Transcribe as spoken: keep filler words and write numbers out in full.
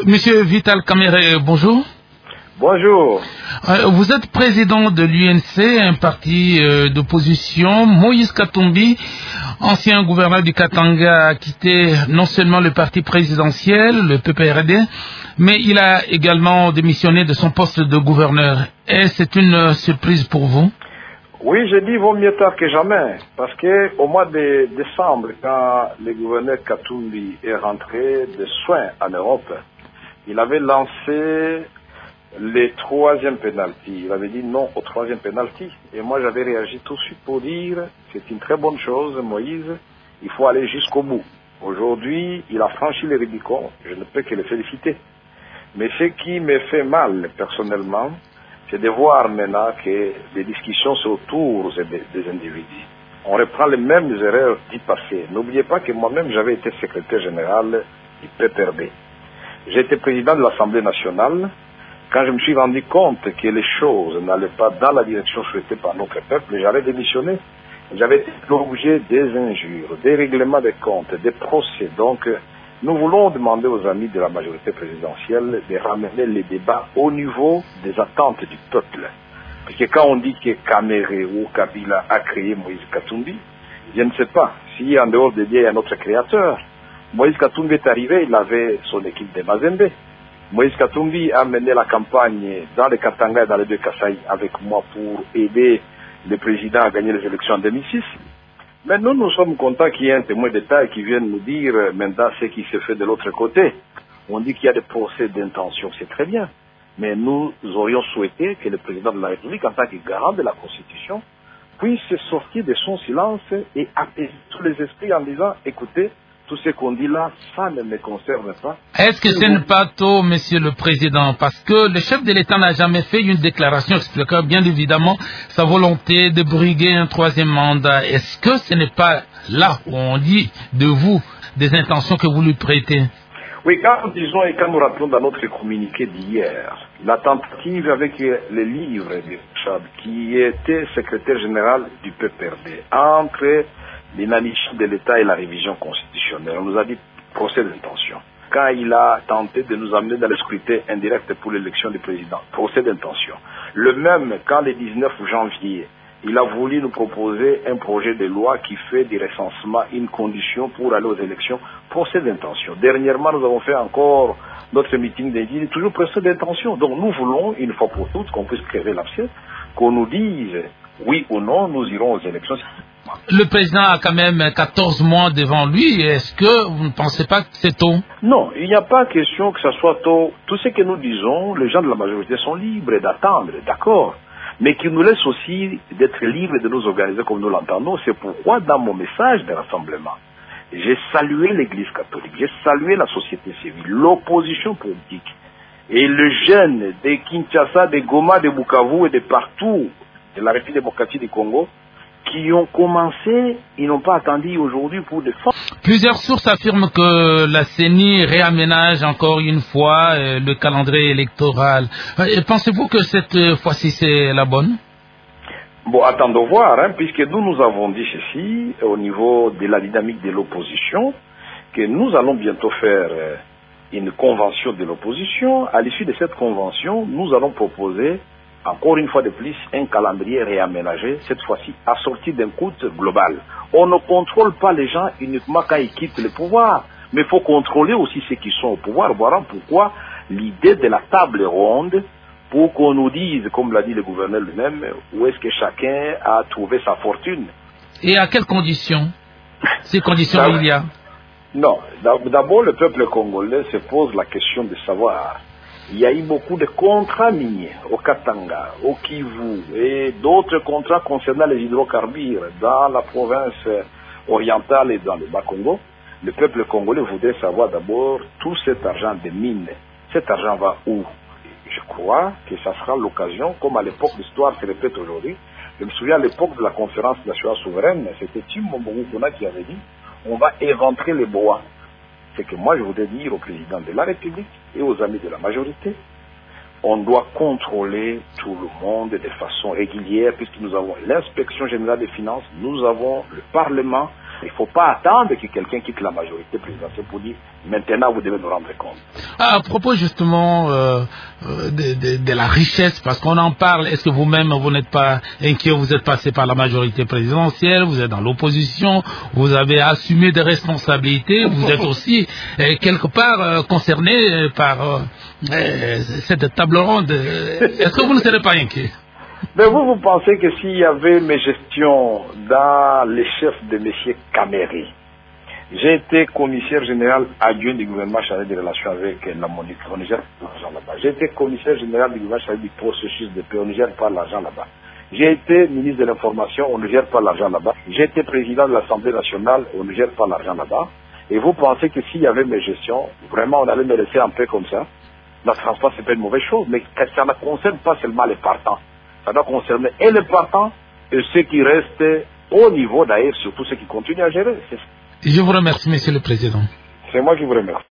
Monsieur Vital Kamerhe, bonjour. Bonjour. Euh, vous êtes président de l'U N C, un parti euh, d'opposition. Moïse Katumbi, ancien gouverneur du Katanga, a quitté non seulement le parti présidentiel, le P P R D, mais il a également démissionné de son poste de gouverneur. Et c'est une euh, surprise pour vous? Oui, je dis vaut mieux tard que jamais, parce que au mois de décembre, quand le gouverneur Katumbi est rentré de soins en Europe, il avait lancé le troisième penalty. Il avait dit non au troisième penalty. Et moi, j'avais réagi tout de suite pour dire c'est une très bonne chose, Moïse, il faut aller jusqu'au bout. Aujourd'hui, il a franchi le Rubicon, je ne peux que le féliciter. Mais ce qui me fait mal, personnellement, c'est de voir maintenant que les discussions sont autour des, des individus. On reprend les mêmes erreurs du passé. N'oubliez pas que moi-même, j'avais été secrétaire général du P P R D. J'étais président de l'Assemblée nationale. Quand je me suis rendu compte que les choses n'allaient pas dans la direction souhaitée par notre peuple, j'avais démissionné. J'avais été l'objet des injures, des règlements de comptes, des procès. Donc, nous voulons demander aux amis de la majorité présidentielle de ramener les débats au niveau des attentes du peuple. Parce que quand on dit que Kamerhe ou Kabila a créé Moïse Katumbi, je ne sais pas si en dehors de Dieu il y a un autre créateur. Moïse Katumbi est arrivé, il avait son équipe de Mazembe. Moïse Katumbi a mené la campagne dans le Katanga et dans les deux Kasaï avec moi pour aider le président à gagner les élections en deux mille six. Mais nous, nous sommes contents qu'il y ait un témoin d'État qui vienne nous dire maintenant ce qui se fait de l'autre côté. On dit qu'il y a des procès d'intention, c'est très bien. Mais nous aurions souhaité que le président de la République, en tant que garant de la Constitution, puisse sortir de son silence et apaiser tous les esprits en disant, écoutez, tout ce qu'on dit là, ça ne me concerne pas. Est-ce que ce n'est pas tôt, Monsieur le Président, parce que le chef de l'État n'a jamais fait une déclaration expliquant bien évidemment sa volonté de briguer un troisième mandat. Est-ce que ce n'est pas là où on dit de vous des intentions que vous lui prêtez? Oui, quand nous disons et quand nous rappelons dans notre communiqué d'hier, la tentative avec le livre de Chab, qui était secrétaire général du P P R D, entre l'inanition de l'État et la révision constitutionnelle. On nous a dit procès d'intention. Quand il a tenté de nous amener dans le scrutin indirect pour l'élection du président, procès d'intention. Le même, quand le dix-neuf janvier, il a voulu nous proposer un projet de loi qui fait du recensement une condition pour aller aux élections, procès d'intention. Dernièrement, nous avons fait encore notre meeting d'édile, toujours procès d'intention. Donc nous voulons, une fois pour toutes, qu'on puisse créer l'abcès, qu'on nous dise oui ou non, nous irons aux élections. Le président a quand même quatorze mois devant lui. Est-ce que vous ne pensez pas que c'est tôt? Non, il n'y a pas question que ce soit tôt. Tout ce que nous disons, les gens de la majorité sont libres d'attendre, d'accord. Mais qu'ils nous laissent aussi d'être libres de nous organiser comme nous l'entendons. C'est pourquoi, dans mon message de rassemblement, j'ai salué l'Église catholique, j'ai salué la société civile, l'opposition politique, et le jeune de Kinshasa, de Goma, de Bukavu et de partout, de la République démocratique du Congo, qui ont commencé, ils n'ont pas attendu aujourd'hui pour défendre. Plusieurs sources affirment que la C E N I réaménage encore une fois euh, le calendrier électoral. Euh, pensez-vous que cette fois-ci c'est la bonne? Bon, attendons voir, hein, puisque nous nous avons dit ceci au niveau de la dynamique de l'opposition, que nous allons bientôt faire euh, une convention de l'opposition. À l'issue de cette convention, nous allons proposer encore une fois de plus, un calendrier réaménagé, cette fois-ci assorti d'un coût global. On ne contrôle pas les gens uniquement quand ils quittent le pouvoir, mais il faut contrôler aussi ceux qui sont au pouvoir. Voilà pourquoi l'idée de la table ronde, pour qu'on nous dise, comme l'a dit le gouverneur lui-même, où est-ce que chacun a trouvé sa fortune. Et à quelles conditions? Ces conditions il y a? Non, d'abord le peuple congolais se pose la question de savoir. Il y a eu beaucoup de contrats miniers au Katanga, au Kivu et d'autres contrats concernant les hydrocarbures dans la province orientale et dans le Bas-Congo. Le peuple congolais voudrait savoir d'abord tout cet argent des mines. Cet argent va où? Je crois que ça sera l'occasion, comme à l'époque l'histoire se répète aujourd'hui. Je me souviens à l'époque de la conférence nationale souveraine, c'était Tim Mombongukuna qui avait dit on va éventrer les bois. C'est que moi je voudrais dire au président de la République et aux amis de la majorité, on doit contrôler tout le monde de façon régulière puisque nous avons l'inspection générale des finances, nous avons le Parlement, Il ne faut pas attendre que quelqu'un quitte la majorité présidentielle pour dire maintenant vous devez nous rendre compte. À propos justement euh, de, de, de la richesse, parce qu'on en parle, est-ce que vous-même vous n'êtes pas inquiet? Vous êtes passé par la majorité présidentielle, vous êtes dans l'opposition, vous avez assumé des responsabilités, vous êtes aussi euh, quelque part euh, concerné par euh, euh, cette table ronde. Est-ce que vous ne serez pas inquiet? Mais vous, vous pensez que s'il y avait mes gestions dans les chefs de M. Caméry, j'ai été commissaire général adjoint du gouvernement chargé des relations avec la MONUC, on ne gère pas l'argent là-bas. J'ai été commissaire général du gouvernement chargé du processus de paix, on ne gère pas l'argent là-bas. J'ai été ministre de l'information, on ne gère pas l'argent là-bas. J'ai été président de l'Assemblée nationale, on ne gère pas l'argent là-bas. Et vous pensez que s'il y avait mes gestions, vraiment on allait me laisser un peu comme ça? La transparence, c'est pas une mauvaise chose, mais ça ne concerne pas seulement les partants. Ça doit concerner et les partants et ceux qui restent au niveau d'ailleurs, surtout ceux qui continuent à gérer. Je vous remercie, Monsieur le Président. C'est moi qui vous remercie.